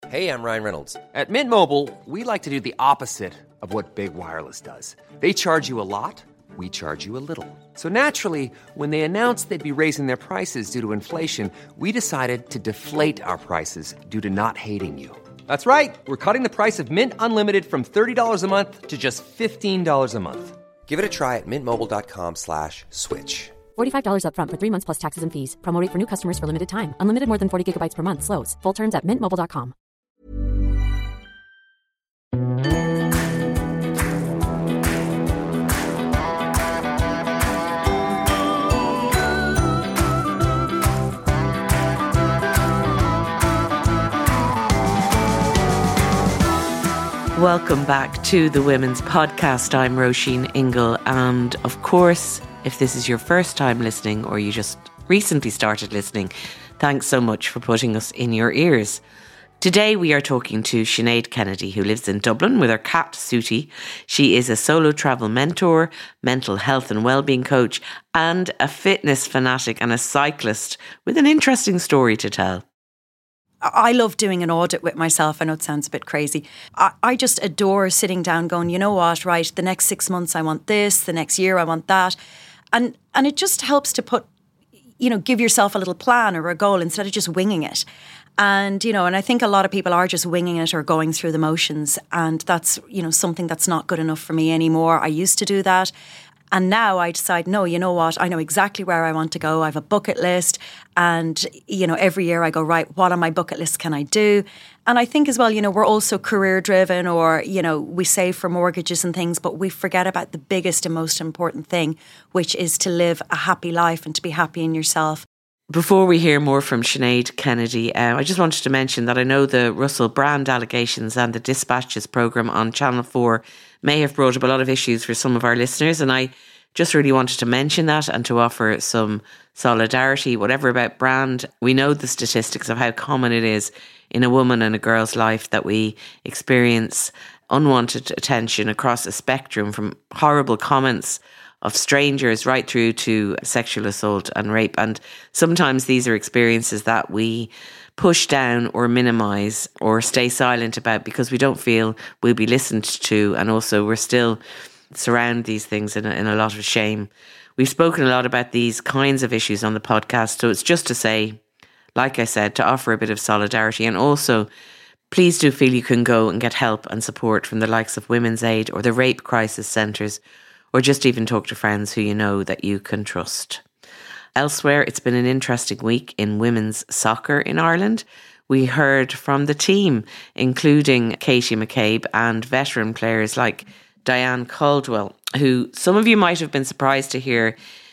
Hey, I'm Ryan Reynolds. At Mint Mobile, we like to do the opposite of what Big Wireless does. They charge you a lot, we charge you a little. So naturally, when they announced they'd be raising their prices due to inflation, we decided to deflate our prices due to not hating you. That's right. We're cutting the price of Mint Unlimited from $30 a month to just $15 a month. Give it a try at mintmobile.com/switch. $45 up front for 3 months plus taxes and fees. Promo rate for new customers for limited time. Unlimited more than 40 gigabytes per month. Slows full terms at mintmobile.com. Welcome back to the Women's Podcast. I'm Roisin Ingle, and of course, if this is your first time listening or you just recently started listening, thanks so much for putting us in your ears. Today we are talking to Sinead Kennedy, who lives in Dublin with her cat Sooty. She is a solo travel mentor, mental health and wellbeing coach, and a fitness fanatic and a cyclist with an interesting story to tell. I love doing an audit with myself. I know it sounds a bit crazy. I just adore sitting down going, you know what, right, the next 6 months I want this, the next year I want that. And it just helps to put, give yourself a little plan or a goal instead of just winging it. And, and I think a lot of people are just winging it or going through the motions. And that's, something that's not good enough for me anymore. I used to do that. And now I decide, no, you know what? I know exactly where I want to go. I have a bucket list. And, every year I go, right, what on my bucket list can I do? And I think as well, we're also career driven or, we save for mortgages and things, but we forget about the biggest and most important thing, which is to live a happy life and to be happy in yourself. Before we hear more from Sinead Kennedy, I just wanted to mention that I know the Russell Brand allegations and the Dispatches programme on Channel 4 may have brought up a lot of issues for some of our listeners, and I just really wanted to mention that and to offer some solidarity, whatever about brand. We know the statistics of how common it is in a woman and a girl's life that we experience unwanted attention across a spectrum, from horrible comments of strangers right through to sexual assault and rape. And sometimes these are experiences that we push down or minimise or stay silent about because we don't feel we'll be listened to, and also we're still surround these things in a lot of shame. We've spoken a lot about these kinds of issues on the podcast, so it's just to say, like I said, to offer a bit of solidarity, and also please do feel you can go and get help and support from the likes of Women's Aid or the Rape Crisis Centres, or just even talk to friends who you know that you can trust. Elsewhere, it's been an interesting week in women's soccer in Ireland. We heard from the team, including Katie McCabe and veteran players like Diane Caldwell, who some of you might have been surprised to hear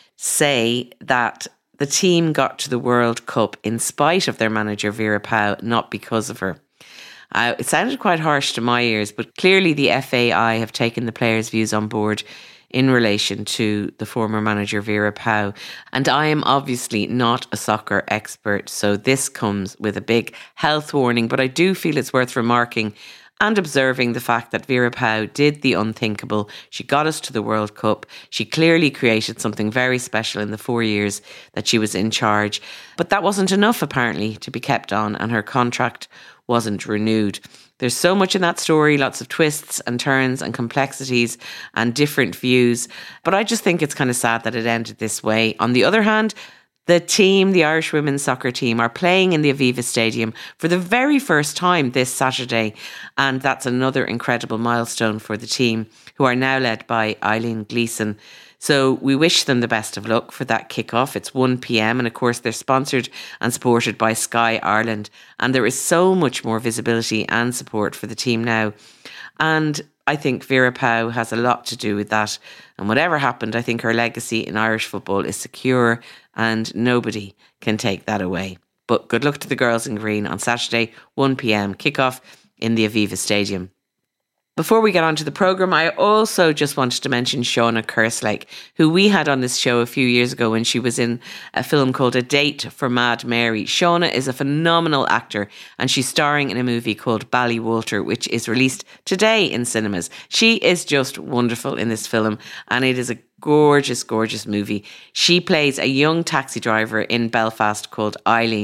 say that the team got to the World Cup in spite of their manager Vera Pauw, not because of her. It sounded quite harsh to my ears, but clearly the FAI have taken the players' views on board in relation to the former manager Vera Pauw. And I am obviously not a soccer expert, so this comes with a big health warning, but I do feel it's worth remarking and observing the fact that Vera Pauw did the unthinkable. She got us to the World Cup. She clearly created something very special in the 4 years that she was in charge. But that wasn't enough, apparently, to be kept on, and her contract wasn't renewed. There's so much in that story, lots of twists and turns and complexities and different views. But I just think it's kind of sad that it ended this way. On the other hand, the team, the Irish women's soccer team, are playing in the Aviva Stadium for the very first time this Saturday. And that's another incredible milestone for the team, who are now led by Eileen Gleeson. So we wish them the best of luck for that kick-off. It's 1 p.m. and of course they're sponsored and supported by Sky Ireland. And there is so much more visibility and support for the team now. And I think Vera Pauw has a lot to do with that. And whatever happened, I think her legacy in Irish football is secure and nobody can take that away. But good luck to the girls in green on Saturday, 1 p.m, kick-off in the Aviva Stadium. Before we get on to the programme, I also just wanted to mention Shauna Kerslake, who we had on this show a few years ago when she was in a film called A Date for Mad Mary. Shauna is a phenomenal actor and she's starring in a movie called Ballywalter, which is released today in cinemas. She is just wonderful in this film and it is a gorgeous, gorgeous movie. She plays a young taxi driver in Belfast called Eileen,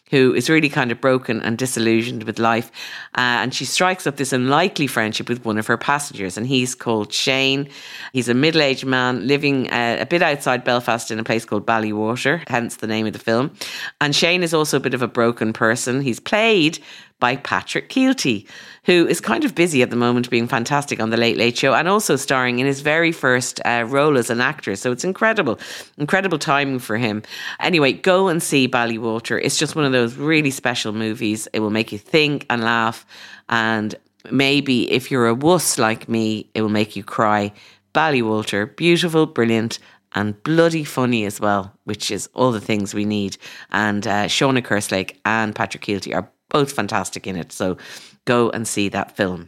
who is really kind of broken and disillusioned with life. And she strikes up this unlikely friendship with one of her passengers, and he's called Shane. He's a middle-aged man living a bit outside Belfast in a place called Ballywater, hence the name of the film. And Shane is also a bit of a broken person. He's played by Patrick Kielty, who is kind of busy at the moment, being fantastic on The Late Late Show and also starring in his very first role as an actor. So it's incredible timing for him. Anyway, go and see Ballywater. It's just one of those really special movies. It will make you think and laugh. And maybe if you're a wuss like me, it will make you cry. Ballywater, beautiful, brilliant, and bloody funny as well, which is all the things we need. And Shauna Kerslake and Patrick Kielty are both fantastic in it. So go and see that film.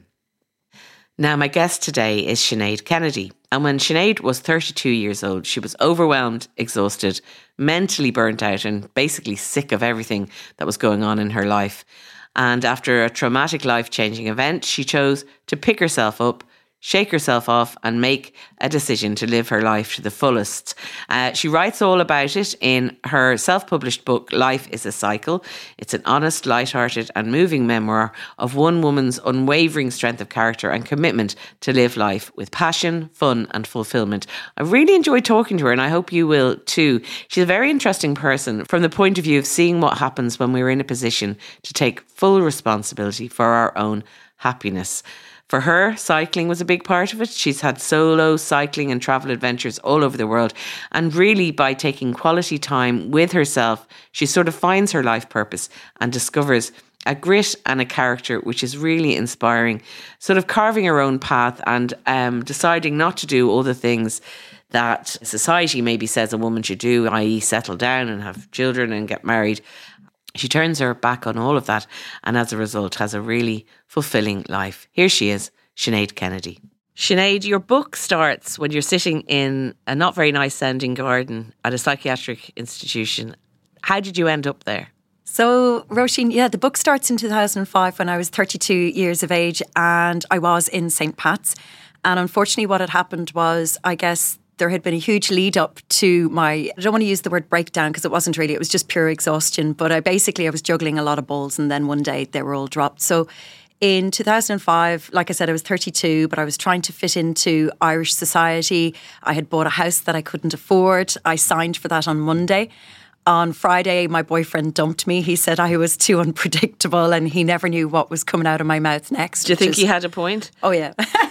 Now, my guest today is Sinead Kennedy. And when Sinead was 32 years old, she was overwhelmed, exhausted, mentally burnt out, and basically sick of everything that was going on in her life. And after a traumatic, life-changing event, she chose to pick herself up, shake herself off and make a decision to live her life to the fullest. She writes all about it in her self-published book, Life is a Cycle. It's an honest, light-hearted and moving memoir of one woman's unwavering strength of character and commitment to live life with passion, fun and fulfillment. I really enjoyed talking to her, and I hope you will too. She's a very interesting person from the point of view of seeing what happens when we're in a position to take full responsibility for our own happiness. For her, cycling was a big part of it. She's had solo cycling and travel adventures all over the world. And really, by taking quality time with herself, she sort of finds her life purpose and discovers a grit and a character which is really inspiring, sort of carving her own path and deciding not to do all the things that society maybe says a woman should do, i.e. settle down and have children and get married. She turns her back on all of that and as a result has a really fulfilling life. Here she is, Sinead Kennedy. Sinead, your book starts when you're sitting in a not very nice sounding garden at a psychiatric institution. How did you end up there? So, Roisin, the book starts in 2005 when I was 32 years of age and I was in St. Pat's. And unfortunately what had happened was, I guess, there had been a huge lead up to my, I don't want to use the word breakdown because it wasn't really, it was just pure exhaustion. But I was juggling a lot of balls and then one day they were all dropped. So in 2005, like I said, I was 32, but I was trying to fit into Irish society. I had bought a house that I couldn't afford. I signed for that on Monday. On Friday, my boyfriend dumped me. He said I was too unpredictable and he never knew what was coming out of my mouth next. Do you think he had a point? Oh, yeah.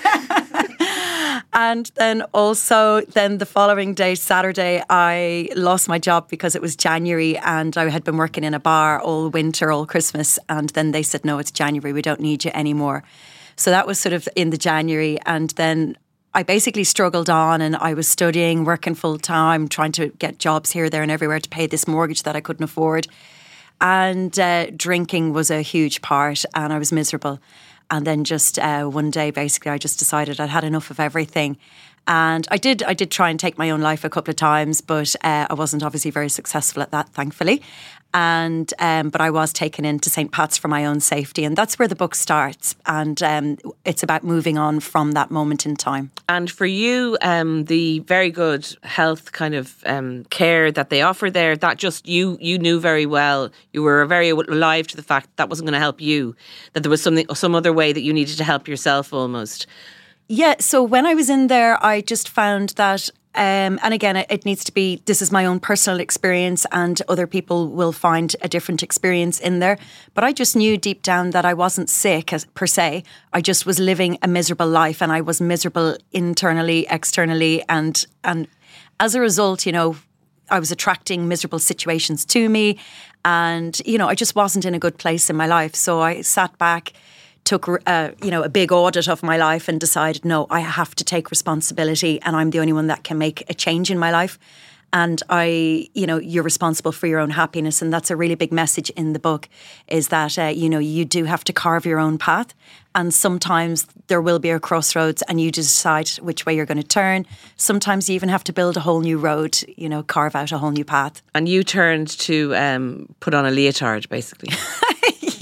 And then also, the following day, Saturday, I lost my job because it was January and I had been working in a bar all winter, all Christmas. And then they said, no, it's January, we don't need you anymore. So that was sort of in the January. And then I basically struggled on and I was studying, working full time, trying to get jobs here, there and everywhere to pay this mortgage that I couldn't afford. And drinking was a huge part and I was miserable. And then just one day, basically, I just decided I'd had enough of everything. And I did try and take my own life a couple of times, but I wasn't obviously very successful at that, thankfully. And but I was taken into St. Pat's for my own safety. And that's where the book starts. And it's about moving on from that moment in time. And for you, the very good health kind of care that they offer there, that just you knew very well. You were very alive to the fact that wasn't going to help you, that there was some other way that you needed to help yourself almost. Yeah, so when I was in there, I just found that, and again, it needs to be, this is my own personal experience and other people will find a different experience in there. But I just knew deep down that I wasn't sick per se. I just was living a miserable life and I was miserable internally, externally. And as a result, I was attracting miserable situations to me. And, I just wasn't in a good place in my life. So I sat back, took a big audit of my life and decided, no, I have to take responsibility and I'm the only one that can make a change in my life. And you're responsible for your own happiness. And that's a really big message in the book is that, you do have to carve your own path. And sometimes there will be a crossroads and you decide which way you're going to turn. Sometimes you even have to build a whole new road, carve out a whole new path. And you turned to put on a leotard, basically.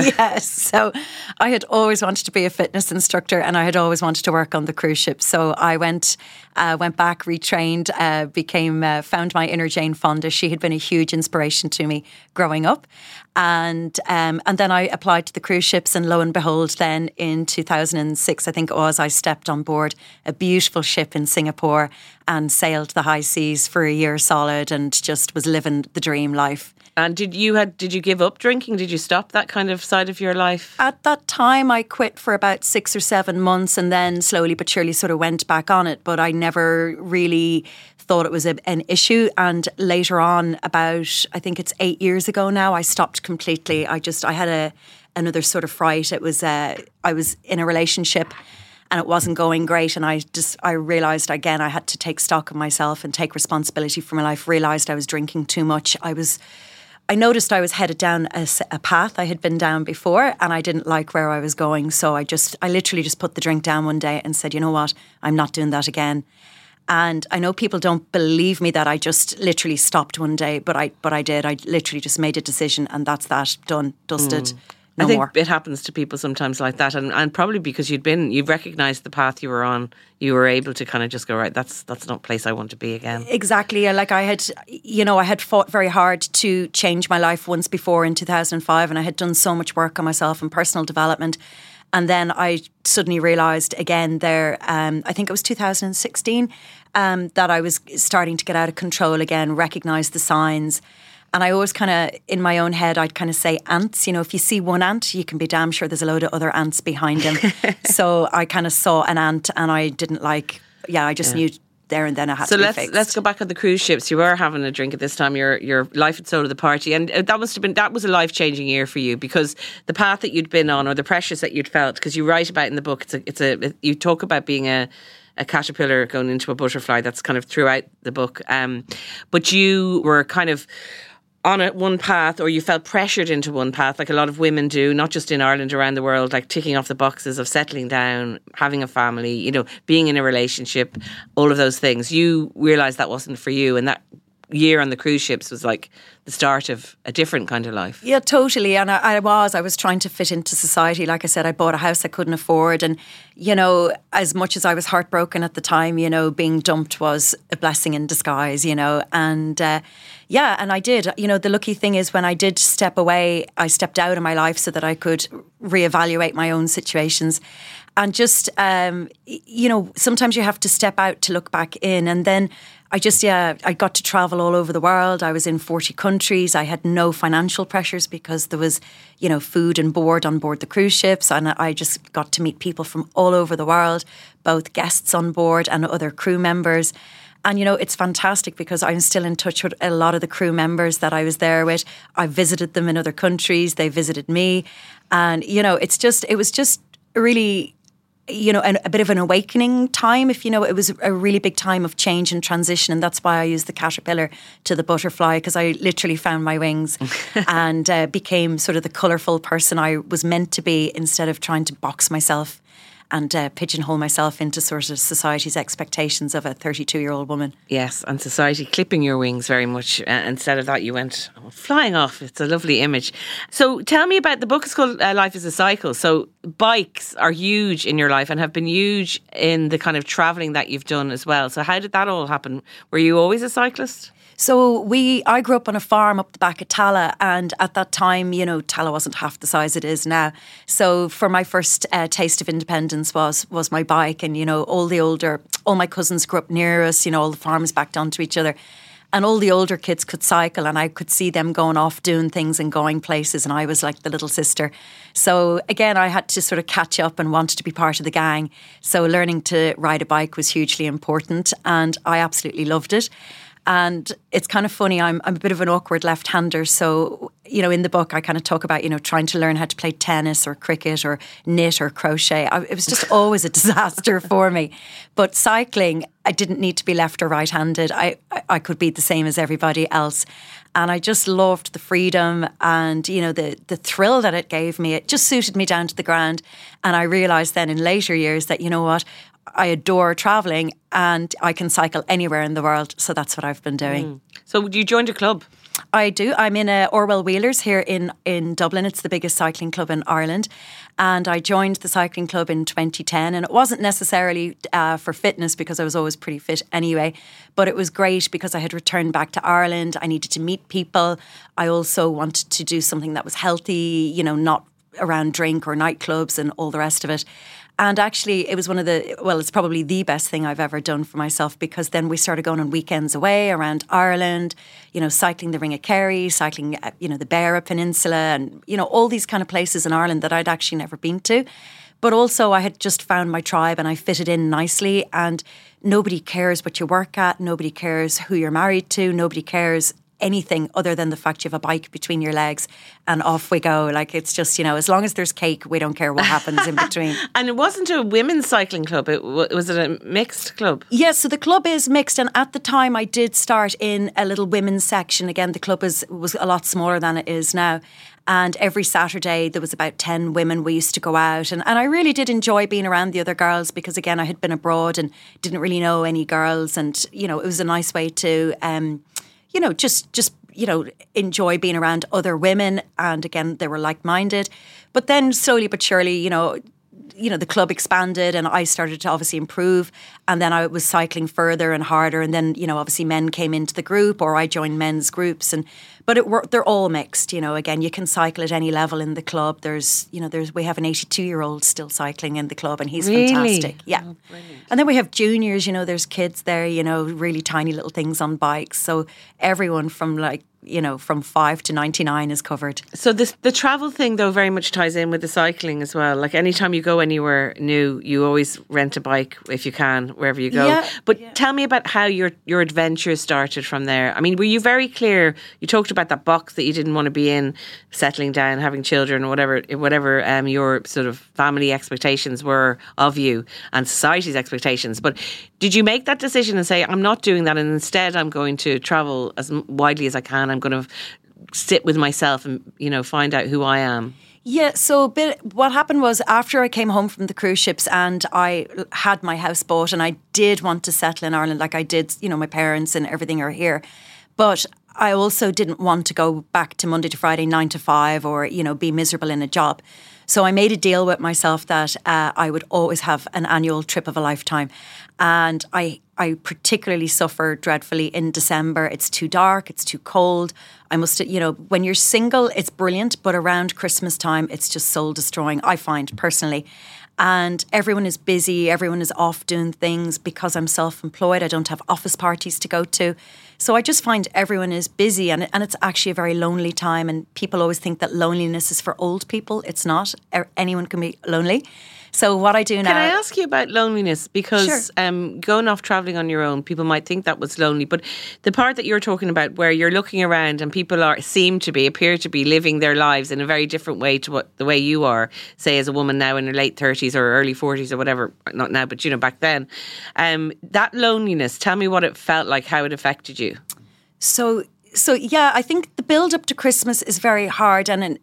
Yes. So I had always wanted to be a fitness instructor, and I had always wanted to work on the cruise ship. So I went back, retrained, found my inner Jane Fonda. She had been a huge inspiration to me growing up. And then I applied to the cruise ships, and lo and behold, then in 2006, I think it was, I stepped on board a beautiful ship in Singapore and sailed the high seas for a year solid, and just was living the dream life. And did you give up drinking? Did you stop that kind of side of your life? At that time, I quit for about 6 or 7 months, and then slowly but surely sort of went back on it. But I never really thought it was an issue. And later on, about, I think it's 8 years ago now, I stopped completely. I had another sort of fright. It was, I was in a relationship and it wasn't going great. And I realised again, I had to take stock of myself and take responsibility for my life. Realised I was drinking too much. I noticed I was headed down a path I had been down before, and I didn't like where I was going. So I literally just put the drink down one day and said, you know what, I'm not doing that again. And I know people don't believe me that I just literally stopped one day, but I did. I literally just made a decision, and that's that, done, dusted. No I think more. It happens to people sometimes like that, and probably because you've recognised the path you were on, you were able to kind of just go, right, that's not a place I want to be again. Exactly. Like I had fought very hard to change my life once before in 2005, and I had done so much work on myself and personal development. And then I suddenly realised again there, I think it was 2016, that I was starting to get out of control again, recognised the signs. And I always kind of, in my own head, I'd kind of say ants. You know, if you see one ant, you can be damn sure there's a load of other ants behind him. So I kind of saw an ant, and I didn't I just knew there and then I had to be fixed. So let's go back on the cruise ships. You were having a drink at this time. Your life had soul of the party, and that was a life-changing year for you, because the path that you'd been on, or the pressures that you'd felt, because you write about in the book, you talk about being a caterpillar going into a butterfly. That's kind of throughout the book. But you were kind of on one path, or you felt pressured into one path, like a lot of women do, not just in Ireland, around the world, like ticking off the boxes of settling down, having a family, you know, being in a relationship, all of those things. You realised that wasn't for you, and that year on the cruise ships was like the start of a different kind of life. Yeah, totally. And I was trying to fit into society. Like I said, I bought a house I couldn't afford. And, you know, as much as I was heartbroken at the time, you know, being dumped was a blessing in disguise, you know. And and I did. You know, the lucky thing is when I did step away, I stepped out of my life so that I could reevaluate my own situations. And just, you know, sometimes you have to step out to look back in. And then I got to travel all over the world. I was in 40 countries. I had no financial pressures because there was, you know, food and board on board the cruise ships. And I just got to meet people from all over the world, both guests on board and other crew members. And, you know, it's fantastic because I'm still in touch with a lot of the crew members that I was there with. I visited them in other countries. They visited me. And, you know, it was just really, you know, a bit of an awakening time. If you know, it was a really big time of change and transition, and that's why I used the caterpillar to the butterfly, because I literally found my wings and became sort of the colourful person I was meant to be, instead of trying to box myself and pigeonhole myself into sort of society's expectations of a 32-year-old woman. Yes, and society clipping your wings very much. Instead of that, you went flying off. It's a lovely image. So tell me about, the book is called Life is a Cycle. So bikes are huge in your life and have been huge in the kind of travelling that you've done as well. So how did that all happen? Were you always a cyclist? So I grew up on a farm up the back of Tala, and at that time, you know, Tala wasn't half the size it is now. So for my first taste of independence was my bike, and, you know, all my cousins grew up near us, you know, all the farms backed onto each other. And all the older kids could cycle, and I could see them going off doing things and going places, and I was like the little sister. So again, I had to sort of catch up and wanted to be part of the gang. So learning to ride a bike was hugely important, and I absolutely loved it. And it's kind of funny, I'm a bit of an awkward left-hander. So, you know, in the book, I kind of talk about, you know, trying to learn how to play tennis or cricket or knit or crochet. It was just always a disaster for me. But cycling, I didn't need to be left or right-handed. I could be the same as everybody else. And I just loved the freedom and, you know, the thrill that it gave me. It just suited me down to the ground. And I realised then in later years that, you know what, I adore travelling and I can cycle anywhere in the world. So that's what I've been doing. So you joined a club? I do. I'm in Orwell Wheelers here in Dublin. It's the biggest cycling club in Ireland. And I joined the cycling club in 2010. And it wasn't necessarily for fitness, because I was always pretty fit anyway. But it was great because I had returned back to Ireland. I needed to meet people. I also wanted to do something that was healthy, not around drink or nightclubs and all the rest of it. And actually, it was it's probably the best thing I've ever done for myself, because then we started going on weekends away around Ireland, cycling the Ring of Kerry, cycling, the Beara Peninsula, and, all these kind of places in Ireland that I'd actually never been to. But also I had just found my tribe and I fitted in nicely, and nobody cares what you work at, nobody cares who you're married to, nobody cares anything other than the fact you have a bike between your legs and off we go. Like, it's just, as long as there's cake, we don't care what happens in between. And it wasn't a women's cycling club, was it a mixed club? Yes, so the club is mixed, and at the time I did start in a little women's section. Again, the club was a lot smaller than it is now. And every Saturday there was about 10 women. We used to go out, and I really did enjoy being around the other girls, because again, I had been abroad and didn't really know any girls, and it was a nice way to just enjoy being around other women. And again, they were like-minded. But then slowly but surely, the club expanded and I started to obviously improve. And then I was cycling further and harder. And then, obviously men came into the group, or I joined men's groups. But they're all mixed, again, you can cycle at any level in the club. We have an 82-year-old still cycling in the club, and he's fantastic. Yeah. Oh, and then we have juniors, there's kids there, really tiny little things on bikes. So everyone from from 5 to 99 is covered. So the travel thing, though, very much ties in with the cycling as well. Like, anytime you go anywhere new, you always rent a bike if you can, wherever you go. Yeah, but tell me about how your adventure started from there. I mean, were you very clear? You talked about that box that you didn't want to be in, settling down, having children, or whatever your sort of family expectations were of you and society's expectations. But did you make that decision and say, I'm not doing that, and instead I'm going to travel as widely as I can? I'm going to sit with myself and, find out who I am. Yeah, so what happened was, after I came home from the cruise ships and I had my house bought, and I did want to settle in Ireland, like I did, my parents and everything are here. But I also didn't want to go back to Monday to Friday, 9 to 5, or, be miserable in a job. So I made a deal with myself that I would always have an annual trip of a lifetime. And I particularly suffer dreadfully in December. It's too dark, it's too cold. I must, when you're single, it's brilliant, but around Christmas time, it's just soul destroying, I find personally. And everyone is busy, everyone is off doing things. Because I'm self-employed, I don't have office parties to go to. So I just find everyone is busy, and it's actually a very lonely time. And people always think that loneliness is for old people. It's not. Anyone can be lonely. So what I do now... Can I ask you about loneliness? Because sure. Going off travelling on your own, people might think that was lonely. But the part that you're talking about, where you're looking around and people appear to be living their lives in a very different way to the way you are, say, as a woman now in her late 30s or early 40s or whatever, not now, but back then. That loneliness, tell me what it felt like, how it affected you. So yeah, I think the build up to Christmas is very hard, and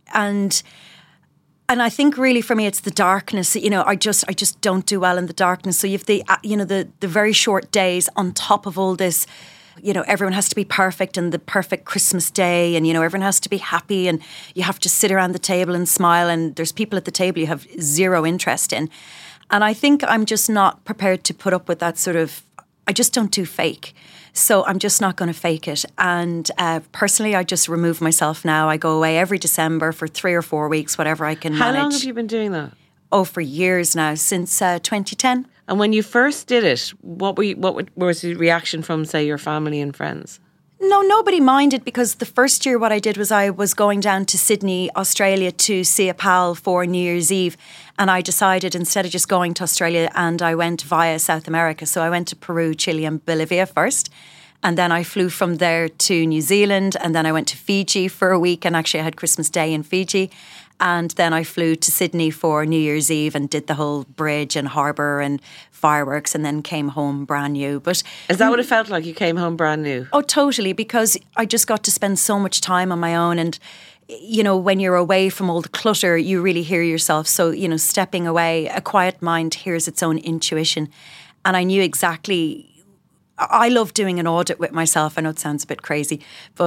I think really for me it's the darkness. I just don't do well in the darkness. So you have the very short days on top of all this. Everyone has to be perfect, and the perfect Christmas day, and everyone has to be happy, and you have to sit around the table and smile, and there's people at the table you have zero interest in. And I think I'm just not prepared to put up with that sort of. I just don't do fake. So I'm just not going to fake it. And personally, I just remove myself now. I go away every December for 3 or 4 weeks, whatever I can manage. How long have you been doing that? Oh, for years now, since 2010. And when you first did it, what was the reaction from, say, your family and friends? No, nobody minded, because the first year what I did was I was going down to Sydney, Australia to see a pal for New Year's Eve. And I decided, instead of just going to Australia, and I went via South America. So I went to Peru, Chile and Bolivia first. And then I flew from there to New Zealand. And then I went to Fiji for a week, and actually I had Christmas Day in Fiji. And then I flew to Sydney for New Year's Eve and did the whole bridge and harbour and fireworks, and then came home brand new. But is that what it felt like? You came home brand new? Oh, totally, because I just got to spend so much time on my own. And, when you're away from all the clutter, you really hear yourself. So, stepping away, a quiet mind hears its own intuition. And I knew exactly... I love doing an audit with myself. I know it sounds a bit crazy, but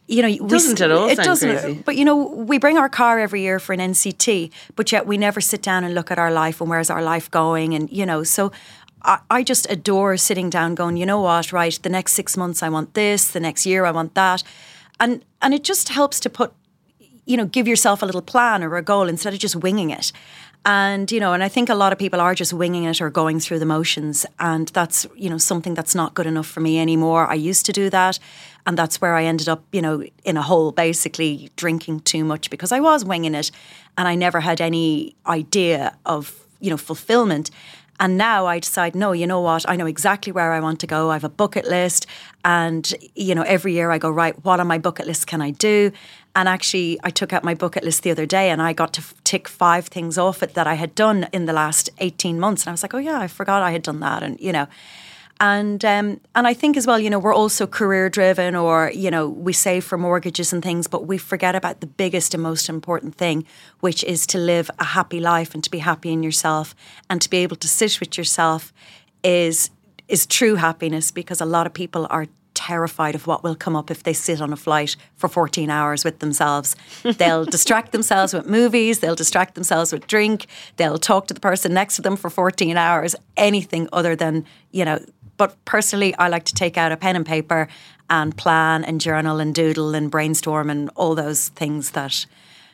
Doesn't at all it sound doesn't. crazy. But we bring our car every year for an NCT, but yet we never sit down and look at our life and where's our life going, and so. I just adore sitting down going, you know what, right, the next 6 months I want this, the next year I want that. And it just helps to put, give yourself a little plan or a goal instead of just winging it. And, and I think a lot of people are just winging it or going through the motions. And that's, something that's not good enough for me anymore. I used to do that. And that's where I ended up, in a hole, basically drinking too much because I was winging it and I never had any idea of, fulfillment. And now I decide, no, you know what? I know exactly where I want to go. I have a bucket list. And, every year I go, right, what on my bucket list can I do? And actually, I took out my bucket list the other day and I got to tick 5 things off it that I had done in the last 18 months. And I was like, oh, yeah, I forgot I had done that. And, And I think as well, we're also career driven or, we save for mortgages and things, but we forget about the biggest and most important thing, which is to live a happy life and to be happy in yourself and to be able to sit with yourself is true happiness, because a lot of people are terrified of what will come up if they sit on a flight for 14 hours with themselves. They'll distract themselves with movies, they'll distract themselves with drink, they'll talk to the person next to them for 14 hours, anything other than, But personally, I like to take out a pen and paper and plan and journal and doodle and brainstorm and all those things that...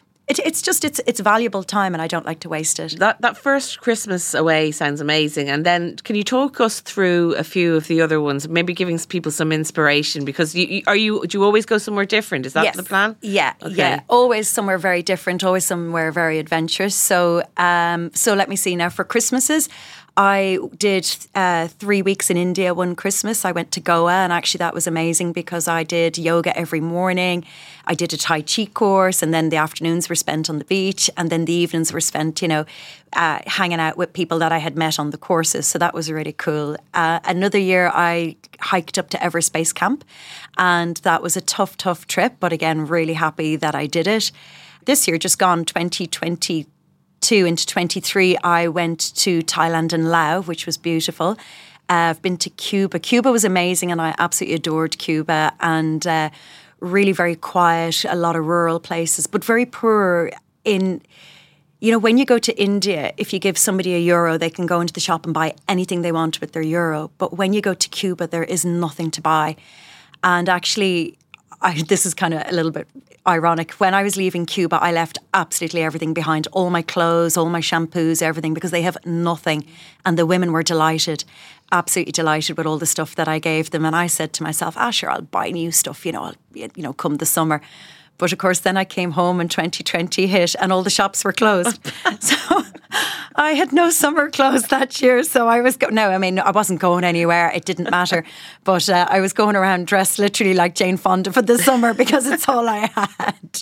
It's valuable time and I don't like to waste it. That first Christmas away sounds amazing. And then can you talk us through a few of the other ones, maybe giving people some inspiration? Because do you always go somewhere different? Is that yes. the plan? Yeah, okay. Yeah. Always somewhere very different, always somewhere very adventurous. So let me see now. For Christmases, I did 3 weeks in India one Christmas. I went to Goa and actually that was amazing because I did yoga every morning. I did a Tai Chi course and then the afternoons were spent on the beach and then the evenings were spent, hanging out with people that I had met on the courses. So that was really cool. Another year I hiked up to Everspace Camp and that was a tough trip. But again, really happy that I did it. This year, just gone 2022 into 23, I went to Thailand and Laos, which was beautiful. I've been to Cuba. Cuba was amazing and I absolutely adored Cuba and really very quiet, a lot of rural places, but very poor in... when you go to India, if you give somebody €1, they can go into the shop and buy anything they want with their euro. But when you go to Cuba, there is nothing to buy. And actually, this is kind of a little bit ironic. When I was leaving Cuba, I left absolutely everything behind. All my clothes, all my shampoos, everything, because they have nothing. And the women were delighted, absolutely delighted with all the stuff that I gave them. And I said to myself, sure, I'll buy new stuff, come the summer. But of course, then I came home and 2020 hit and all the shops were closed. So I had no summer clothes that year. So I was I wasn't going anywhere. It didn't matter. But I was going around dressed literally like Jane Fonda for the summer because it's all I had.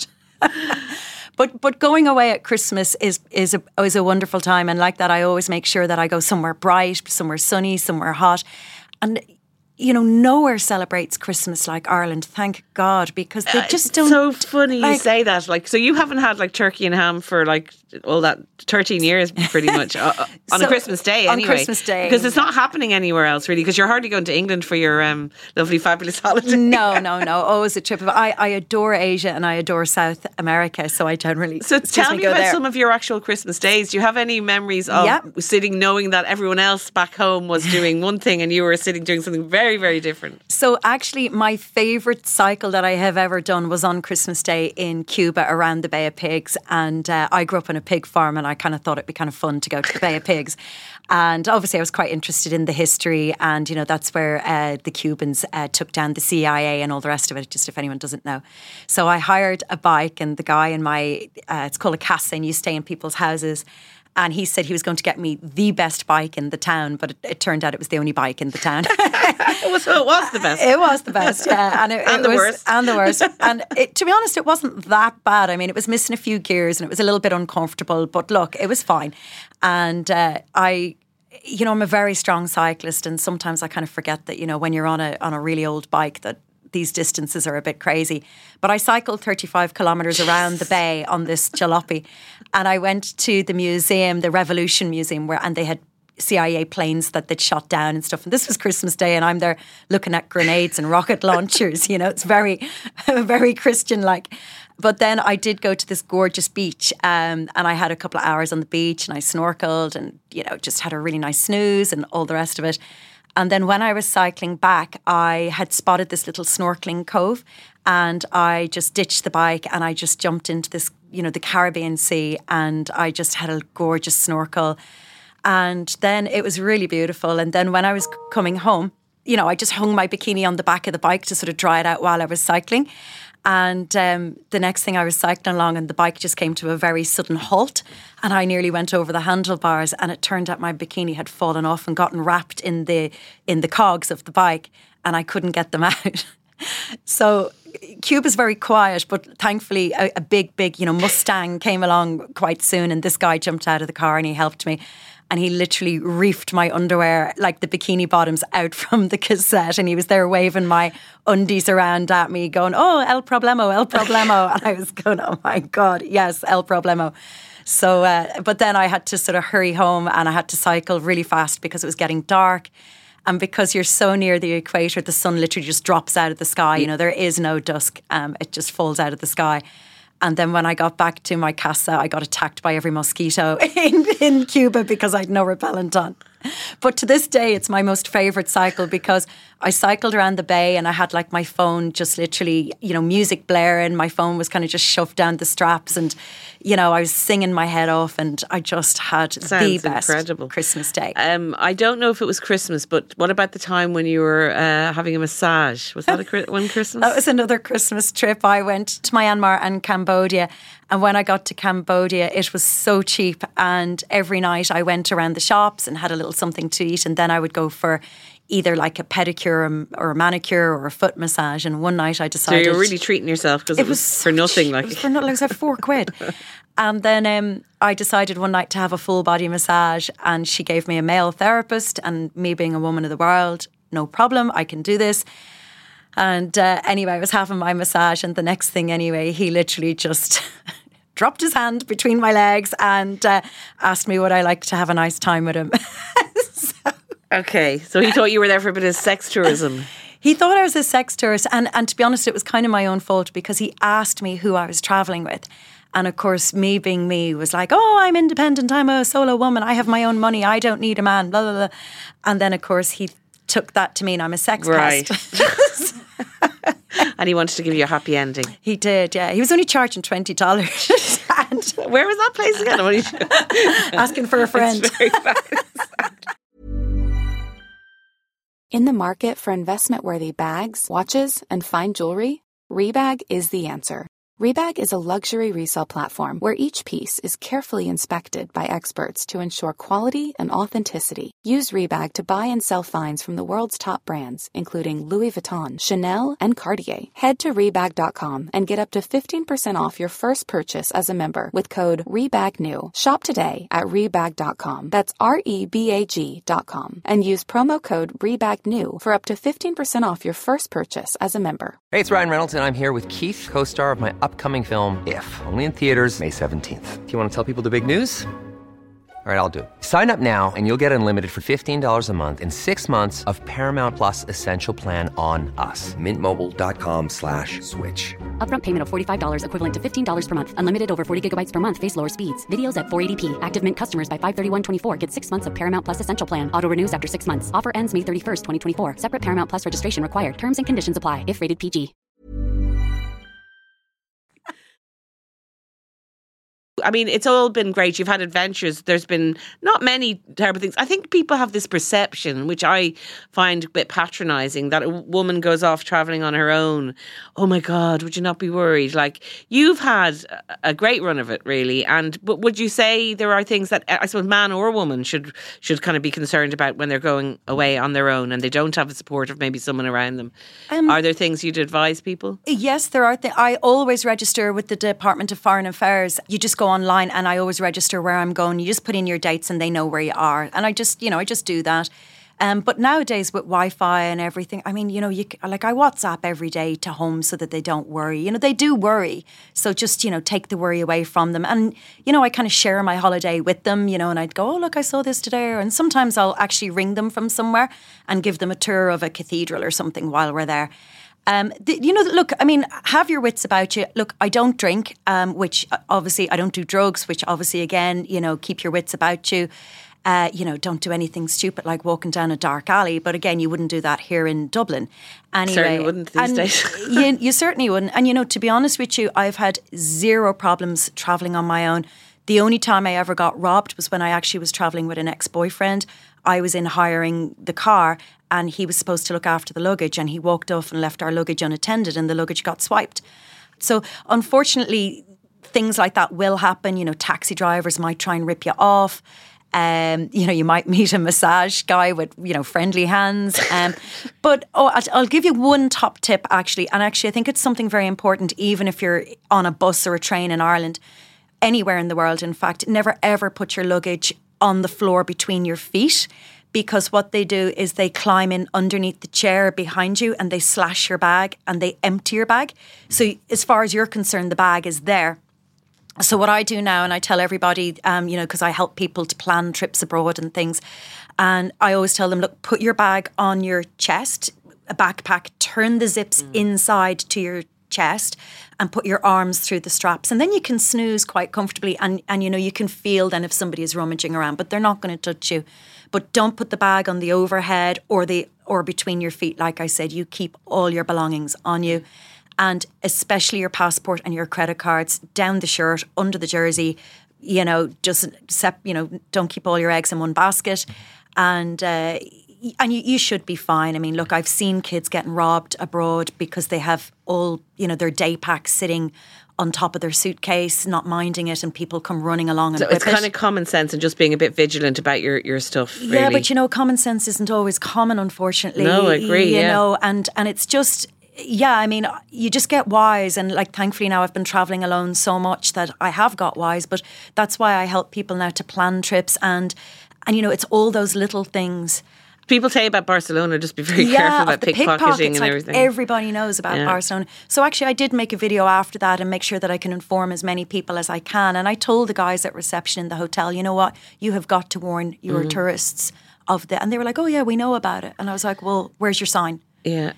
But going away at Christmas is a wonderful time. And like that, I always make sure that I go somewhere bright, somewhere sunny, somewhere hot. And nowhere celebrates Christmas like Ireland, thank God, because they just don't... It's so funny you say that. So you haven't had turkey and ham for all that 13 years pretty much on a Christmas day anyway. On Christmas Day. Because it's not happening anywhere else really, because you're hardly going to England for your lovely fabulous holiday. No. Always a trip. I adore Asia and I adore South America, so I generally... So tell me about some of your actual Christmas days. Do you have any memories of sitting knowing that everyone else back home was doing one thing and you were sitting doing something very, very different? So actually, my favourite cycle that I have ever done was on Christmas Day in Cuba around the Bay of Pigs. And I grew up on a pig farm and I kind of thought it'd be kind of fun to go to the Bay of Pigs. And obviously I was quite interested in the history and, that's where the Cubans took down the CIA and all the rest of it, just if anyone doesn't know. So I hired a bike and the guy in my, it's called a casa and you stay in people's houses. And he said he was going to get me the best bike in the town, but it turned out it was the only bike in the town. It was the best. It was the best, yeah. And the worst. And the worst. And to be honest, it wasn't that bad. I mean, it was missing a few gears and it was a little bit uncomfortable, but look, it was fine. And I'm a very strong cyclist and sometimes I kind of forget that, when you're on a really old bike that these distances are a bit crazy. But I cycled 35 kilometres around the bay on this jalopy and I went to the museum, the Revolution Museum, and they had CIA planes that they'd shot down and stuff. And this was Christmas Day, and I'm there looking at grenades and rocket launchers. It's very, very Christian-like. But then I did go to this gorgeous beach, and I had a couple of hours on the beach, and I snorkeled and, just had a really nice snooze and all the rest of it. And then when I was cycling back, I had spotted this little snorkeling cove, and I just ditched the bike and I just jumped into this, the Caribbean Sea, and I just had a gorgeous snorkel. And then it was really beautiful. And then when I was coming home, I just hung my bikini on the back of the bike to sort of dry it out while I was cycling. And the next thing I was cycling along, and the bike just came to a very sudden halt, and I nearly went over the handlebars, and it turned out my bikini had fallen off and gotten wrapped in the cogs of the bike, and I couldn't get them out. So Cuba's very quiet, but thankfully a big Mustang came along quite soon, and this guy jumped out of the car and he helped me. And he literally reefed my underwear, like the bikini bottoms, out from the cassette. And he was there waving my undies around at me, going, "Oh, el problemo, el problemo." And I was going, "Oh my God, yes, el problemo." So, but then I had to sort of hurry home, and I had to cycle really fast because it was getting dark. And because you're so near the equator, the sun literally just drops out of the sky. There is no dusk. It just falls out of the sky. And then when I got back to my casa, I got attacked by every mosquito in Cuba because I had no repellent on. But to this day, it's my most favourite cycle because I cycled around the bay and I had like my phone just literally, music blaring. My phone was kind of just shoved down the straps, and, I was singing my head off, and I just had the best incredible Christmas Day. I don't know if it was Christmas, but what about the time when you were having a massage? Was that one Christmas? That was another Christmas trip. I went to Myanmar and Cambodia. And when I got to Cambodia, it was so cheap. And every night I went around the shops and had a little something to eat. And then I would go for either like a pedicure or a manicure or a foot massage. And one night I decided... So you were really treating yourself because it was for nothing. It was for nothing. It was like £4. And then I decided one night to have a full body massage. And she gave me a male therapist. And me being a woman of the world, no problem, I can do this. And anyway, I was having my massage, and the next thing anyway, he literally just dropped his hand between my legs and asked me would I like to have a nice time with him. Okay, so he thought you were there for a bit of sex tourism. He thought I was a sex tourist, and to be honest, it was kind of my own fault because he asked me who I was travelling with. And of course, me being me was like, "Oh, I'm independent, I'm a solo woman, I have my own money, I don't need a man, blah, blah, blah." And then of course he took that to mean I'm a sex pest. And he wanted to give you a happy ending. He did, yeah. He was only charging $20. And where was that place again? Asking for a friend. It's very bad. In the market for investment-worthy bags, watches, and fine jewelry, Rebag is the answer. Rebag is a luxury resale platform where each piece is carefully inspected by experts to ensure quality and authenticity. Use Rebag to buy and sell finds from the world's top brands, including Louis Vuitton, Chanel, and Cartier. Head to Rebag.com and get up to 15% off your first purchase as a member with code REBAGNEW. Shop today at Rebag.com. That's REBAG.com. And use promo code REBAGNEW for up to 15% off your first purchase as a member. Hey, it's Ryan Reynolds, and I'm here with Keith, co-star of my upcoming film, If, only in theaters May 17th. Do you want to tell people the big news? All right, I'll do it. Sign up now and you'll get unlimited for $15 a month and 6 months of Paramount Plus Essential Plan on us. MintMobile.com/switch. Upfront payment of $45 equivalent to $15 per month. Unlimited over 40 gigabytes per month. Face lower speeds. Videos at 480p. Active Mint customers by 531.24 get 6 months of Paramount Plus Essential Plan. Auto renews after 6 months. Offer ends May 31st, 2024. Separate Paramount Plus registration required. Terms and conditions apply if rated PG. I mean, it's all been great. You've had adventures. There's been not many terrible things. I think people have this perception, which I find a bit patronising, that a woman goes off travelling on her own. Oh my God, would you not be worried? Like, you've had a great run of it, really. But would you say there are things that, I suppose, man or woman should kind of be concerned about when they're going away on their own and they don't have the support of maybe someone around them? Are there things you'd advise people? Yes, there are. I always register with the Department of Foreign Affairs. You just go online and I always register where I'm going. You just put in your dates and they know where you are. And I just do that. But nowadays with Wi-Fi and everything, I mean, I WhatsApp every day to home so that they don't worry. They do worry. So just, take the worry away from them. And, I kind of share my holiday with them, and I'd go, oh, look, I saw this today. And sometimes I'll actually ring them from somewhere and give them a tour of a cathedral or something while we're there. Look, I mean, have your wits about you. Look, I don't drink, which obviously I don't do drugs, which obviously, again, keep your wits about you. Don't do anything stupid like walking down a dark alley. But again, you wouldn't do that here in Dublin. Anyway, certainly wouldn't these days. you certainly wouldn't. And, to be honest with you, I've had zero problems travelling on my own. The only time I ever got robbed was when I actually was travelling with an ex-boyfriend. I was in hiring the car and he was supposed to look after the luggage, and he walked off and left our luggage unattended, and the luggage got swiped. So unfortunately, things like that will happen. Taxi drivers might try and rip you off. You might meet a massage guy with, friendly hands. But I'll give you one top tip, actually. And actually, I think it's something very important, even if you're on a bus or a train in Ireland, anywhere in the world, in fact. Never, ever put your luggage on the floor between your feet, because what they do is they climb in underneath the chair behind you and they slash your bag and they empty your bag. So as far as you're concerned, the bag is there. So what I do now, and I tell everybody, because I help people to plan trips abroad and things, and I always tell them, look, put your bag on your chest, a backpack, turn the zips inside to your chest and put your arms through the straps, and then you can snooze quite comfortably, and you can feel then if somebody is rummaging around, but they're not going to touch you. But don't put the bag on the overhead or between your feet. Like I said, you keep all your belongings on you. And especially your passport and your credit cards down the shirt, under the jersey, don't keep all your eggs in one basket. And you should be fine. I mean, look, I've seen kids getting robbed abroad because they have all, their day packs sitting on top of their suitcase, not minding it, and people come running along and so it's kind of common sense and just being a bit vigilant about your stuff, really. Yeah, but common sense isn't always common, unfortunately. No, I agree, and it's just... Yeah, I mean, you just get wise, and thankfully now I've been travelling alone so much that I have got wise, but that's why I help people now to plan trips, and it's all those little things. People tell you about Barcelona, just be very careful about pickpocketing and everything. Everybody knows about Barcelona. So actually I did make a video after that and make sure that I can inform as many people as I can, and I told the guys at reception in the hotel, you know what, you have got to warn your tourists of and they were like, oh yeah, we know about it. And I was like, well, where's your sign? Yeah.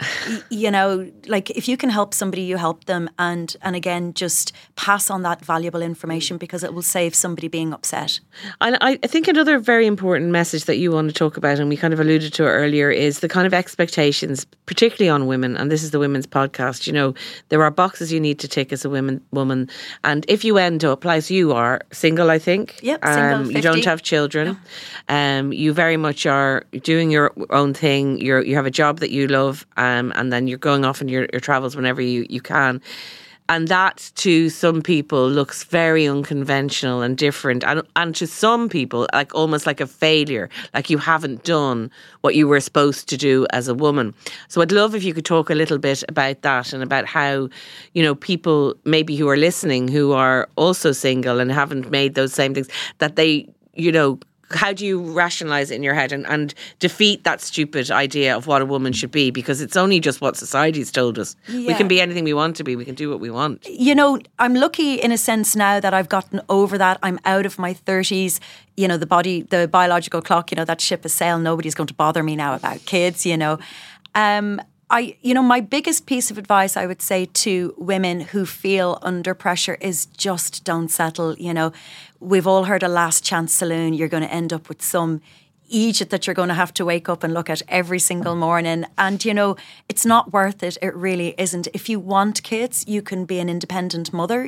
If you can help somebody, you help them. And again, just pass on that valuable information because it will save somebody being upset. And I think another very important message that you want to talk about, and we kind of alluded to it earlier, is the kind of expectations, particularly on women. And this is the Women's Podcast. There are boxes you need to tick as a woman. And if you end up, like you are, single, I think. Yep, single, 50. You don't have children. No. You very much are doing your own thing. You have a job that you love. And then you're going off on your travels whenever you can. And that to some people looks very unconventional and different. And to some people, almost like a failure, like you haven't done what you were supposed to do as a woman. So I'd love if you could talk a little bit about that and about how, people maybe who are listening who are also single and haven't made those same things, that they, how do you rationalise it in your head and defeat that stupid idea of what a woman should be? Because it's only just what society's told us. Yeah. We can be anything we want to be. We can do what we want. I'm lucky in a sense now that I've gotten over that. I'm out of my 30s. The biological clock, that ship has sailed. Nobody's going to bother me now about kids, my biggest piece of advice I would say to women who feel under pressure is just don't settle. We've all heard a last chance saloon. You're going to end up with some Egypt that you're going to have to wake up and look at every single morning. And, it's not worth it. It really isn't. If you want kids, you can be an independent mother.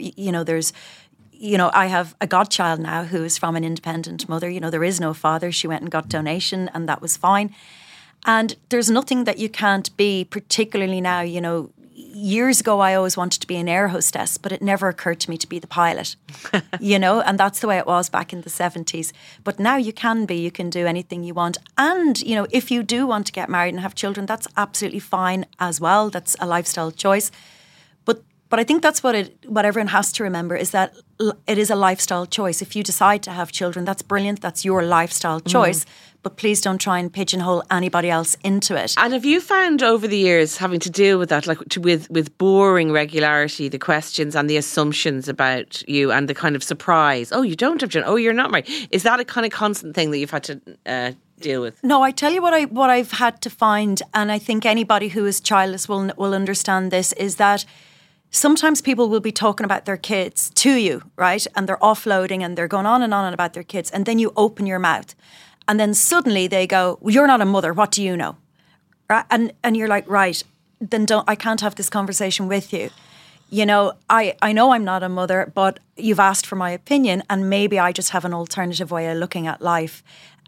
I have a godchild now who is from an independent mother. There is no father. She went and got donation and that was fine. And there's nothing that you can't be, particularly now, years ago I always wanted to be an air hostess, but it never occurred to me to be the pilot, and that's the way it was back in the 70s. But now you can do anything you want. And, if you do want to get married and have children, that's absolutely fine as well. That's a lifestyle choice. But But I think that's what everyone has to remember, is that it is a lifestyle choice. If you decide to have children, that's brilliant. That's your lifestyle choice. But please don't try and pigeonhole anybody else into it. And have you found over the years having to deal with that, with boring regularity, the questions and the assumptions about you and the kind of surprise? Oh, you don't have children. Oh, you're not married. Is that a kind of constant thing that you've had to deal with? No, I tell you what I've had to find, and I think anybody who is childless will understand this, is that sometimes people will be talking about their kids to you, right? And they're offloading and they're going on and on about their kids. And then you open your mouth and then suddenly they go, well, you're not a mother. What do you know? Right? And you're like, right, then I can't have this conversation with you. You know, I know I'm not a mother, but you've asked for my opinion and maybe I just have an alternative way of looking at life.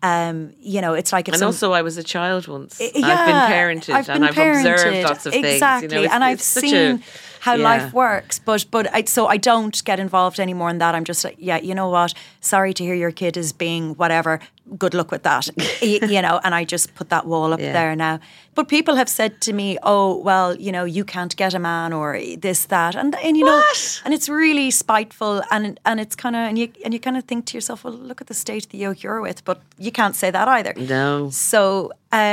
You know, it's like... also, I was a child once. I've been parented I've observed lots of things. Exactly, you know, and I've seen how life works. But so I don't get involved anymore in that. I'm just like, yeah, you know what? Sorry to hear your kid is being whatever. Good luck with that. You know, and I just put that wall up there now. But people have said to me, oh, well, you know, you can't get a man or this, that. And you know, and it's really spiteful and it's kind of, and you kind of think to yourself, well, look at the state of the yoke you're with. But you can't say that either. No. So,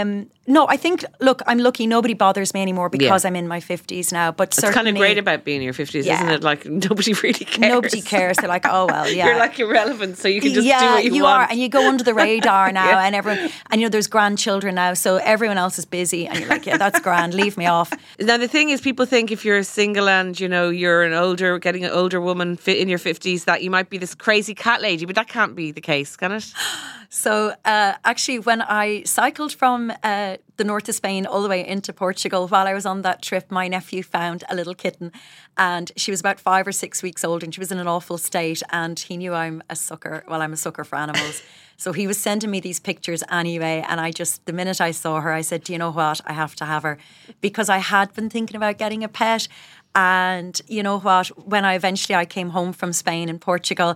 no, I think, look, I'm lucky. Nobody bothers me anymore because I'm in my 50s now. But it's kind of great about being in your 50s, isn't it? Like, nobody really cares. Nobody cares. They're like, oh, well, yeah. You're like irrelevant, so you can just do what you want. Are. And you go under the radar now and everyone, and you know, there's grandchildren now, so everyone else is busy and you're like, yeah, that's grand, leave me off. Now, the thing is, people think if you're single and, you know, you're getting an older woman in your 50s, that you might be this crazy cat lady, but that can't be the case, can it? So actually, when I cycled from the north of Spain all the way into Portugal, while I was on that trip, my nephew found a little kitten and she was about 5 or 6 weeks old and she was in an awful state and he knew I'm a sucker. Well, I'm a sucker for animals. So he was sending me these pictures anyway, and the minute I saw her, I said, do you know what? I have to have her, because I had been thinking about getting a pet. And you know what, when I came home from Spain and Portugal,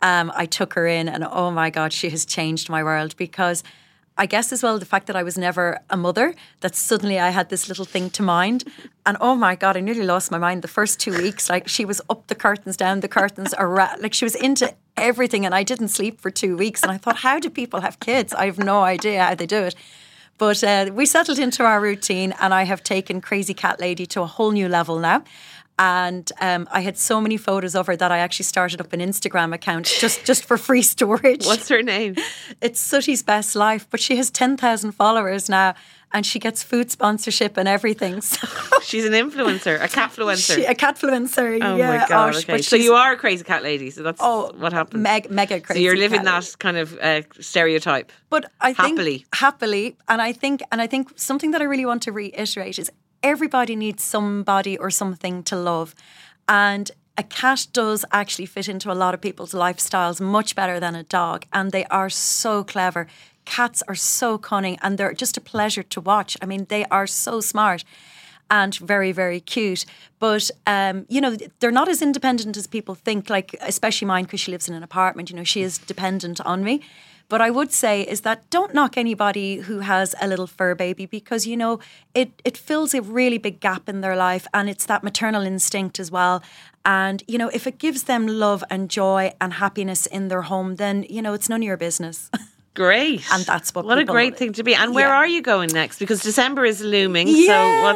I took her in and oh my God, she has changed my world, because I guess as well the fact that I was never a mother, that suddenly I had this little thing to mind. And oh my God, I nearly lost my mind the first 2 weeks. Like, she was up the curtains, down the curtains, like she was into everything, and I didn't sleep for 2 weeks. And I thought, how do people have kids? I have no idea how they do it. But we settled into our routine and I have taken Crazy Cat Lady to a whole new level now. And I had so many photos of her that I actually started up an Instagram account just for free storage. What's her name? It's Sooty's Best Life, but she has 10,000 followers now and she gets food sponsorship and everything. So she's an influencer, a catfluencer. A catfluencer, oh yeah. My God, okay. So you are a crazy cat lady, so that's what happened. Mega crazy. So you're living that kind of stereotype. But I think happily. And I think something that I really want to reiterate is everybody needs somebody or something to love. And a cat does actually fit into a lot of people's lifestyles much better than a dog. And they are so clever. Cats are so cunning and they're just a pleasure to watch. I mean, they are so smart and very, very cute. But, you know, they're not as independent as people think, like, especially mine, because she lives in an apartment. You know, she is dependent on me. But I would say is that don't knock anybody who has a little fur baby, because, you know, it fills a really big gap in their life, and it's that maternal instinct as well. And, you know, if it gives them love and joy and happiness in their home, then, you know, it's none of your business. Great. And that's what a great thing to be. And where are you going next? Because December is looming. Yeah.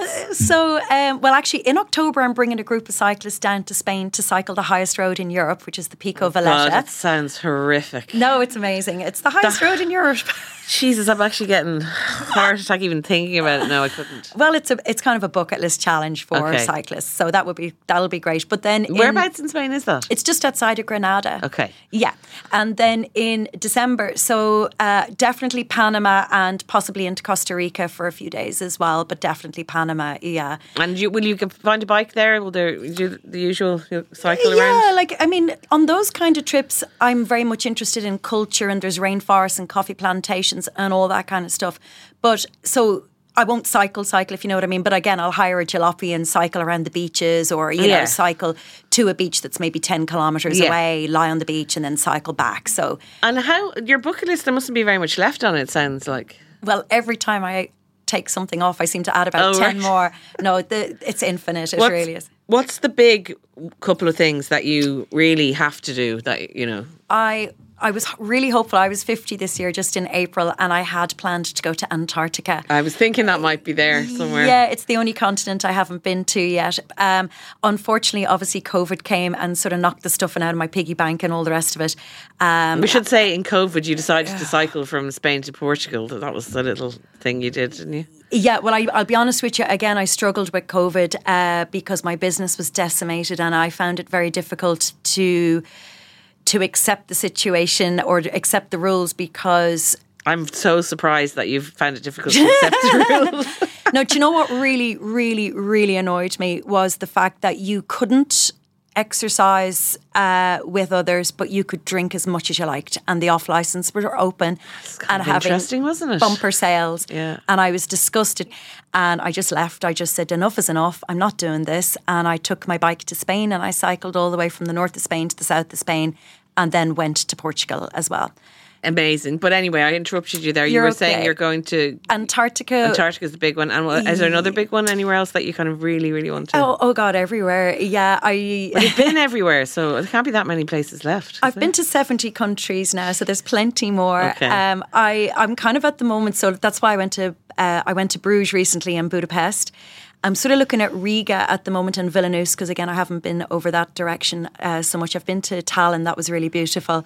Well, actually, in October, I'm bringing a group of cyclists down to Spain to cycle the highest road in Europe, which is the Pico Valletta. God, that sounds horrific. No, it's amazing. It's the highest road in Europe. Jesus, I'm actually getting heart attack even thinking about it. No, I couldn't. Well, it's kind of a bucket list challenge for cyclists, so that'll be great. But then whereabouts in Spain is that? It's just outside of Granada. Okay. Yeah, and then in December, so definitely Panama and possibly into Costa Rica for a few days as well, but definitely Panama. Yeah. And will you find a bike there? Will there do the usual cycle around? Yeah, like, I mean, on those kind of trips, I'm very much interested in culture, and there's rainforests and coffee plantations and all that kind of stuff. But so I won't cycle if you know what I mean. But again, I'll hire a jalopy and cycle around the beaches, or, you know, cycle to a beach that's maybe 10 kilometres away, lie on the beach and then cycle back. So, and how, your bucket list, there mustn't be very much left on it, sounds like. Well, every time I take something off, I seem to add about 10 more. No, it's infinite. It really is. What's the big couple of things that you really have to do that, you know? I was really hopeful. I was 50 this year, just in April, and I had planned to go to Antarctica. I was thinking that might be there somewhere. Yeah, it's the only continent I haven't been to yet. Unfortunately, obviously, COVID came and sort of knocked the stuffing out of my piggy bank and all the rest of it. We should say in COVID you decided to cycle from Spain to Portugal. That was the little thing you did, didn't you? Yeah, well, I'll be honest with you. Again, I struggled with COVID because my business was decimated, and I found it very difficult to accept the situation or to accept the rules, because I'm so surprised that you've found it difficult to accept the rules. No, do you know what really, really, really annoyed me was the fact that you couldn't exercise with others, but you could drink as much as you liked, and the off license were open and having interesting, wasn't it? Bumper sales. Yeah. And I was disgusted, and I just left. I just said enough is enough. I'm not doing this, and I took my bike to Spain, and I cycled all the way from the north of Spain to the south of Spain, and then went to Portugal as well. Amazing. But anyway, I interrupted you there. You were saying you're going to Antarctica. Antarctica's the big one. And is there another big one anywhere else that you kind of really, really want to? Oh God, everywhere. Yeah, Well, you've been everywhere, so there can't be that many places left. I've been to 70 countries now, so there's plenty more. Okay. I'm kind of at the moment, so that's why I went to Bruges recently and Budapest. I'm sort of looking at Riga at the moment and Vilnius, because again, I haven't been over that direction so much. I've been to Tallinn, that was really beautiful.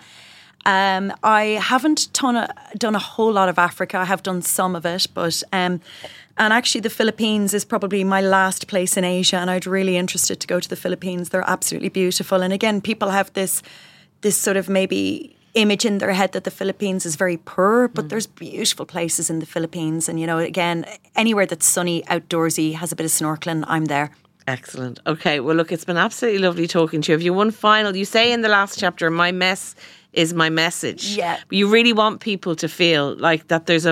I haven't done a whole lot of Africa. I have done some of it, but and actually the Philippines is probably my last place in Asia, and I'd really interested to go to the Philippines. They're absolutely beautiful, and again, people have this sort of maybe image in their head that the Philippines is very poor, but there's beautiful places in the Philippines, and you know, again, anywhere that's sunny, outdoorsy, has a bit of snorkeling, I'm there. Excellent. Okay, well look, it's been absolutely lovely talking to you. Have you one final, you say in the last chapter, my mess is my message. Yeah. But you really want people to feel like that there's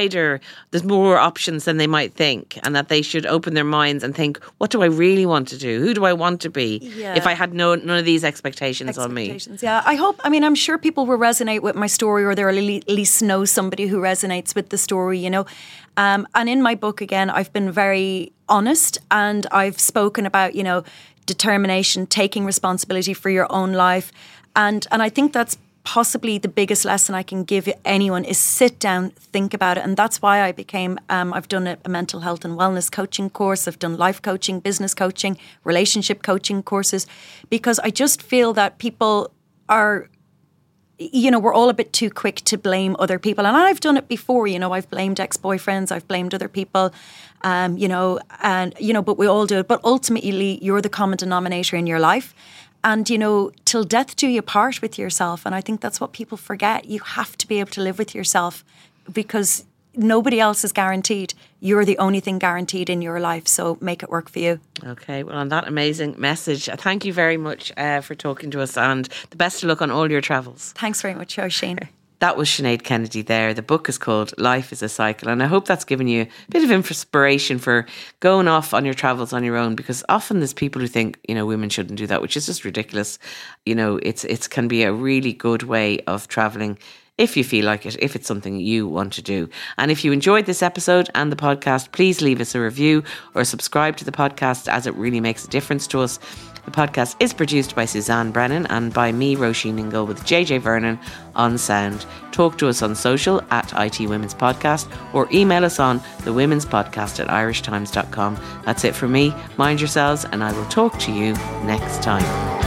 more options than they might think, and that they should open their minds and think, what do I really want to do? Who do I want to be if I had none of these expectations on me? Yeah, I'm sure people will resonate with my story, or they'll at least know somebody who resonates with the story, you know. And in my book, again, I've been very honest, and I've spoken about, you know, determination, taking responsibility for your own life. And I think that's possibly the biggest lesson I can give anyone, is sit down, think about it. And that's why I became, I've done a mental health and wellness coaching course. I've done life coaching, business coaching, relationship coaching courses, because I just feel that people are, you know, we're all a bit too quick to blame other people. And I've done it before, you know, I've blamed ex-boyfriends, I've blamed other people, you know, but we all do it. But ultimately, you're the common denominator in your life. And, you know, till death do you part with yourself. And I think that's what people forget. You have to be able to live with yourself, because nobody else is guaranteed. You're the only thing guaranteed in your life. So make it work for you. Okay. Well, on that amazing message, thank you very much for talking to us, and the best of luck on all your travels. Thanks very much, Oisin. That was Sinead Kennedy there. The book is called Life is a Cycle, and I hope that's given you a bit of inspiration for going off on your travels on your own, because often there's people who think, you know, women shouldn't do that, which is just ridiculous. You know, it can be a really good way of travelling if you feel like it, if it's something you want to do. And if you enjoyed this episode and the podcast, please leave us a review or subscribe to the podcast, as it really makes a difference to us. The podcast is produced by Suzanne Brennan and by me, Roisin Ingle, with JJ Vernon on sound. Talk to us on social at IT Women's Podcast, or email us on thewomenspodcast@irishtimes.com. That's it for me. Mind yourselves, and I will talk to you next time.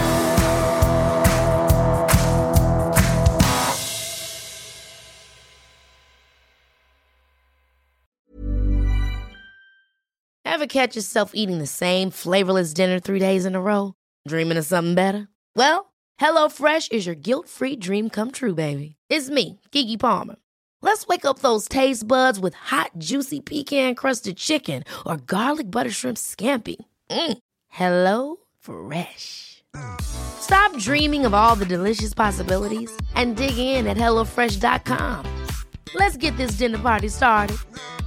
Ever catch yourself eating the same flavorless dinner 3 days in a row? Dreaming of something better? Well, HelloFresh is your guilt-free dream come true, baby. It's me, Keke Palmer. Let's wake up those taste buds with hot, juicy pecan-crusted chicken or garlic butter shrimp scampi. Hello Fresh. Stop dreaming of all the delicious possibilities and dig in at HelloFresh.com. Let's get this dinner party started.